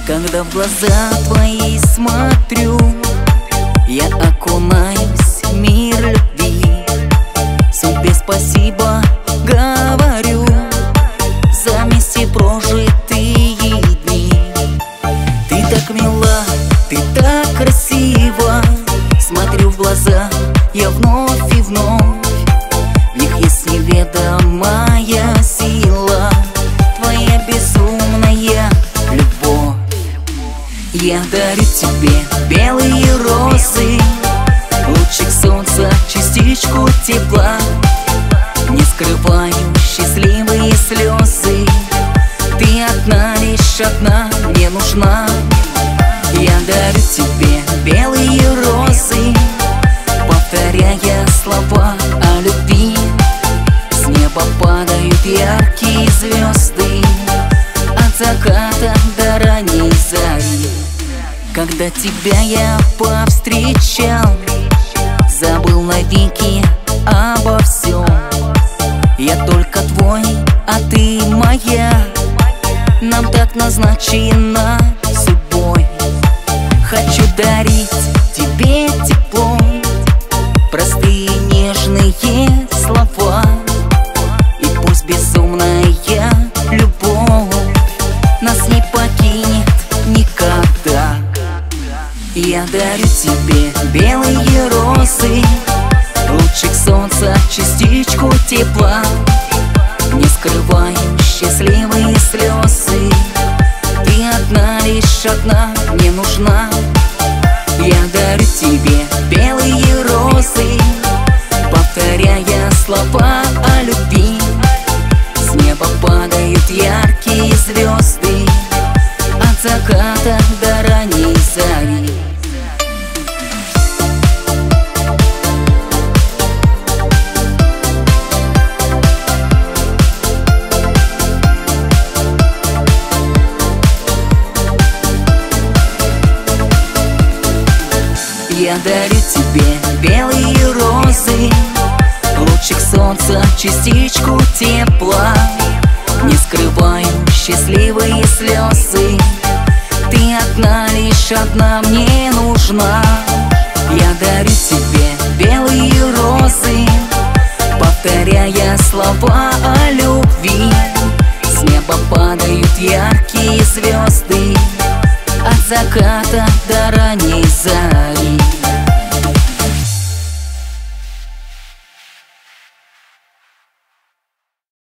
Когда в глаза твои смотрю, я окунаюсь в мир любви. Судьбе спасибо говорю за вместе прожитые дни. Ты так мила, ты так красива. Смотрю в глаза я вновь и вновь. В них есть неведомая сила, твоя безумная любовь. Я дарю тебе белые розы, лучик солнца, частичку тепла. Не скрываю счастливые слезы, ты одна, лишь одна мне нужна. Я дарю тебе белые розы, повторяя слова о любви. С неба падают яркие звезды, от заката до ранней зари. Когда тебя я повстречал, забыл навеки обо всем. Я только твой, а ты моя, нам так назначено судьбой. Хочу дарить тебе тепло, простые нежные слова. И пусть безумная любовь нас не покинет никогда. Я дарю тебе белые розы, лучик солнца, частичку тепла. Не скрываю счастливые слезы, ты одна, лишь одна мне нужна. Я дарю тебе белые розы, повторяя слова о любви. С неба падают яркие звезды, от заката до ранней зари. Я дарю тебе белые розы, лучик солнца, частичку тепла. Не скрываю счастливые слезы, ты одна, лишь одна мне нужна. Я дарю тебе белые розы, повторяя слова о любви. С неба падают яркие звезды, от заката до ранней зари.